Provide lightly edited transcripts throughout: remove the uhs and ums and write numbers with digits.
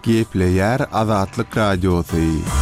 Gepleyer Azatlyk Radiosu.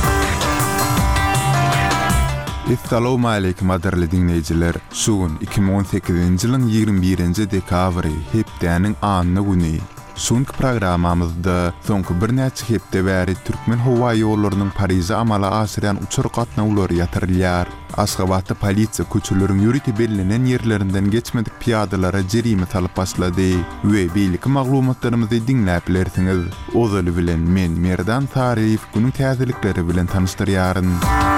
Assalamu alaykum adarly dinleyijiler. Şugun 2018-nji ýylyň 21-nji dekabry hepdeniň anyny güni. Şuňky programamyzda soňky bir näçe hepde bäri türkmen howa ýollarynyň Paryja amala aşyran uçur gatnawlary ýatyrylýar. Aşgabatda polisiýa köçelerin ýürüti belinen ýerlerinden geçmedik piyadalara jerime salyp başlady we beýleki maglumatlarymyzy dinläp bilersiňiz. Ozaly bilen men Merdan Taryf günüň täzelikleri bilen tanışdyrýaryn.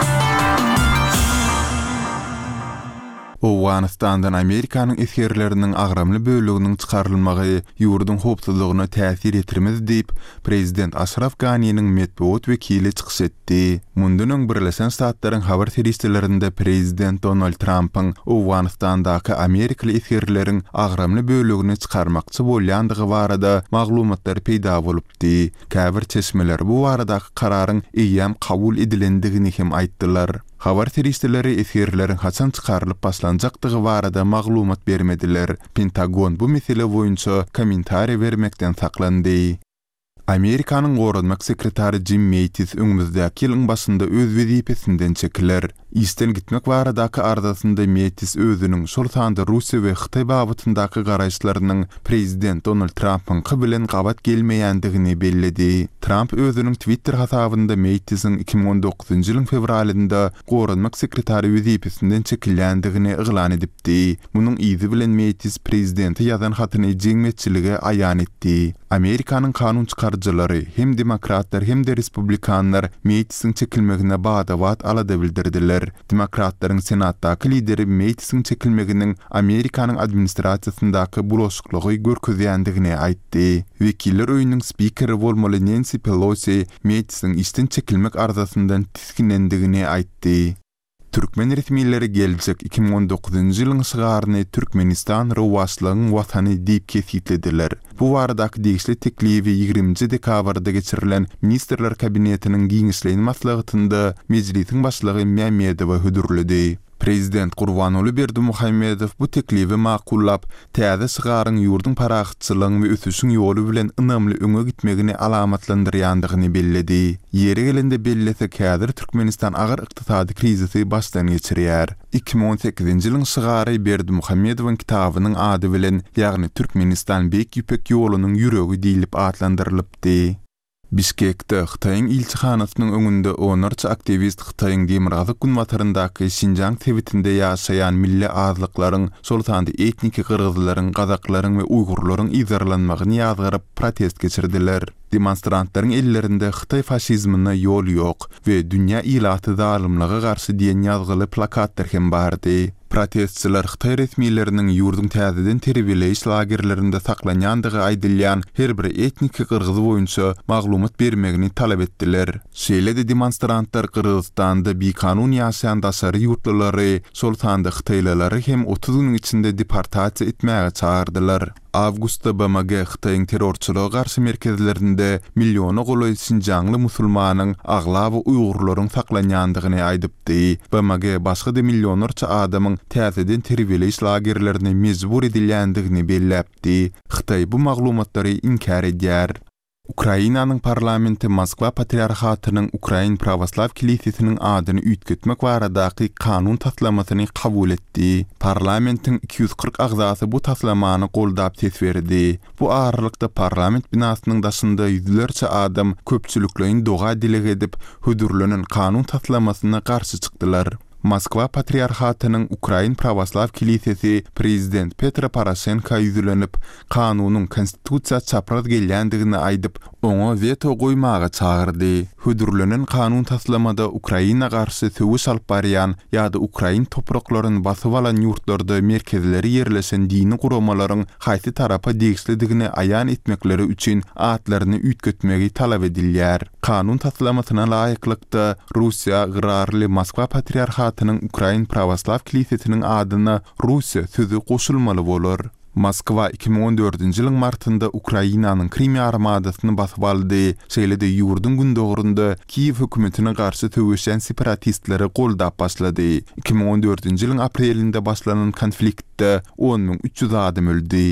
Awganistandan Amerikanyň eskerleriniň agramly bölüginiň çykarylmagy ýurdun howpsuzlygyna täsir etirmez diýip Prezident Ashraf Ghani'niň medeniýet wekili çykyş etdi. Mundan Birleşen Ştatlaryň habar serisilerinde Prezident Donald Trump'yň Awganistandaky Amerikaly eskerleriň agramly bölügini çykarmakçy bolýandygy barada maglumatlar peýda bolupdy. Käbir çeşmeler bu baradaky kararyň eýem kabul edilendigini hem aýtdylar. Habar serisileri eskerleriň haçan çykarylyp başlanjakdygy barada maglumat bermediler. Pentagon bu mesele boýunça kommentari bermekden saklandy. Amerikanyň Gorunmak sekretary Jim Mattis öňümüzdäki ýylyň başynda öz wezipesinden çekiler. İstel gitmek baradaky ardasynda Mattis özüniň şol sanda Russiýa we Hytaý babatyndaky garaýşlarynyň Prezident Donald Trump'yň bilen gabat gelmeýändigini belledi. Trump özüniň Twitter hasabynda Mattisiň 2019-njy ýylyň fevralynda Gorunmak sekretary wezipesinden çekilýändigini eglan edipdi. Munyň izi bilen Mattis prezidenti ýazan hatyny jeňmetçilige aýan etdi. Amerikanyň kanun çykarjylary hem demokratlar hem de republikanlar Mattisiň çekilmegine badawat alada bildirdiler. Demokratlaryň senatdaky lideri Mattisiň çekilmeginiň Amerikanyň administrasiýasyndaky bulaşyklygy görkezýändigini aýtdy. Wekiller öýüniň spikeri bolmaly Nancy Pelosi Mattisiň işden çekilmek arzasyndan tiskinendigini aýtdy. Türkmen resmiýetleri geljek 2019-njy ýylyň şygaryny Türkmenistan Rowaslygyň watany diýip kesýtlediler. Bu baradaky degişli teklibi 20-nji dekabrda geçirilen Ministrler Kabinetiniň giňişleýän maslahatynda mejlisiň başlygy Mehmedow hödürledi. Prezident Gurbanuly Berdimuhammedow bu teklibi makullap, täze şygaryň ýurdun paraxçylygyň we ösüşiň ýoly bilen ynamly öňe gitmegini alamatlandyrýandygyny belledi. Ýeri gelende bellesek häzir Türkmenistan agyr ykdysady krizisi başdan geçirýär. 2018-nji ýylyň şygary Berdimuhammedowyň kitabynyň ady bilen, ýagny Türkmenistan beýik ýüpek ýolunyň ýüregi diýilip atlandyrylypdy. Bişkekde Hytaýyň ilçihanasynyň öňünde onarça aktivist Hytaýyň Demirgazyk günwataryndaky Şinjan tebitinde ýaşaýan milli azlyklaryň, şolsanda etniki kyrgyzlaryň, gazaklaryň we uýgurlaryň izarlanmagyny ýazgyryp protest geçirdiler. Demonstrantlaryň ellerinde Hytaý faşizmine ýol ýok we dünýä ilaty zalymlygy garşy diýen ýazgyly plakatlar hem bardy. Protestçiler Hytaý resmiýetleriniň ýurdun täzeden terbiýeleýiş lagerlerinde saklanýandygy aýdylýan her bir etniki kyrgyz boýunça maglumat bermegini talap etdiler. Şeýle-de demonstrantlar Kyrgyzstanda bikanun ýaşaýan daşary ýurtlary, şol sanda Hytaýlylary hem 30 güniň içinde deportasiýa etmäge çağırdylar. Awgustda BMG Hytaýyň terrorçylyga garşy merkezlerinde milyona goly Şinjanly musulmanyň, agla we uýgurlaryň saklanýandygyny aýdypdy. BMG başga da milyonlarça adamyň täzeden terbiýeleýiş lagerlerine mejbur edilýändigini belläpdi. Hytaý bu maglumatlary inkar edýär. Ukrainanyň parlamenti Moskwa patriarhatynyň Ukrain Pravoslav Kilisiýasynyň adyny üýtgetmek baradaky kanun taslamasyny kabul etdi. Parlamentiň 240 agzasy bu taslamany goldap tesberdi. Bu aralykda parlament binasynyň daşynda ýüzlerçe adam köpçülikleýin doga dileg edip hödürlenen kanun taslamasyna garşy çykdylar. Moskwa patriarhatynyň Ukrain Pravoslav Kilisiýasy prezident Petro Poroshenko ýüzlenip kanunyň konstitusiýa çapraz gelýändigini aýdyp, oňa veto goýmagy çağırdy. Hödürlenen kanun taslamada Ukraina garşy söwüş alyp barýan ýa-da Ukrain topraklaryny basyp alan ýurtlarda merkezleri ýerleşen dini guramalaryň haýsy tarapa degişlidigini aýan etmekleri üçin atlaryny üýtgetmegi talap edilýär. Kanun taslamasyna laýyklykda Russiýa gyrarly Moskwa patriarhatynyň Ukrain Pravoslav Kilisiýasynyň adyna Russiýa sözü goşulmaly bolar. Moskwa 2014-nji ýylyň martynda Ukrainanyň Krim armadasyny basyp aldy. Şeýle-de ýurdun gündogrunda Kiýew hökümetine garşy töweşen separatistleri goldap başlady. 2014-nji ýylyň aprelinde başlanan konfliktde 10.300 adam öldü.